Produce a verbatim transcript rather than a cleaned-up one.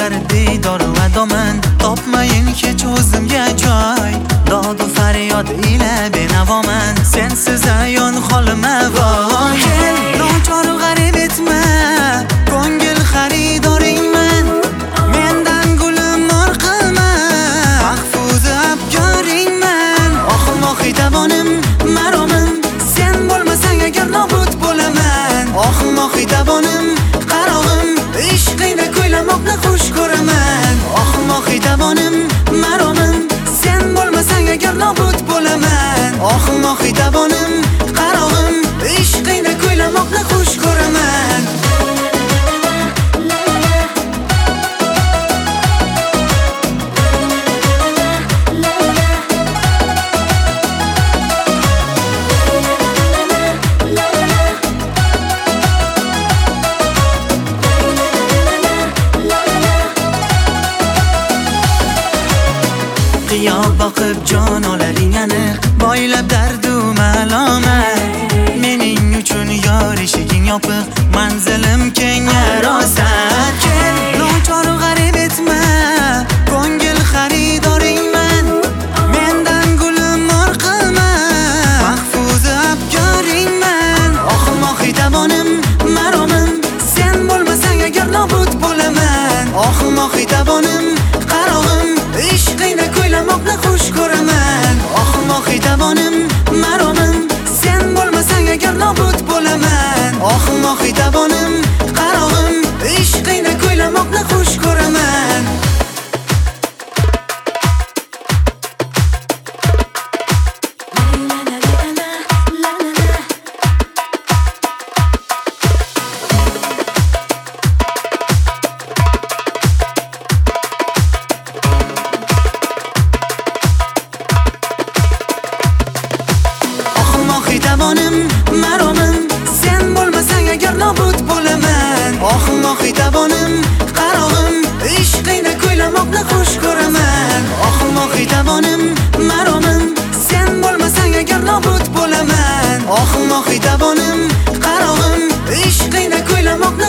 در دیدار و دامن topmayin hech o'zimga joy dod و faryod ila benavo man sensiz ayon holima voy kel nochor g'arib etma ko'ngil xaridoringman mendan gulimor qilma mahfuzi abgoringman oh mohi davonim maromim sen bo'lmasang agar nobud bo'laman oh mohi davonim qarog'im ishqingda kuylamoqni xush ko'raman oh mohi davonim maromim sen bo'lmasang agar nobud bo'laman oh mohi davonim qarog'im ishqingda kuylamoqni xush ko'raman qiyo boqib jon olaring aniq boylab dardu malomat mening uchun yor eshiging yopiq manzilim keng arosat kel nochor g'arib etma ko'ngil xaridoringman mendan gulimor qilma mahfuzi abgoringman oh mohi davonim maromim sen bo'lmasang agar nobud bo'laman oh mohi davonim qarog'im ishqingda kuylamoqni xush ko'raman oh mohi davonim maromim sen bo'lmasang agar nobud bo'laman oh mohi davonim qarog'im ishqingda kuylamoqni xush ko'raman davonim maromim sen bo'lmasang agar nobud bo'laman oh mohi davonim qarog'im ishqingda kuylamoqni xush ko'raman oh mohi davonim maromim sen bo'lmasang agar nobud bo'laman oh mohi davonim qarog'im ishqingda kuylamoqni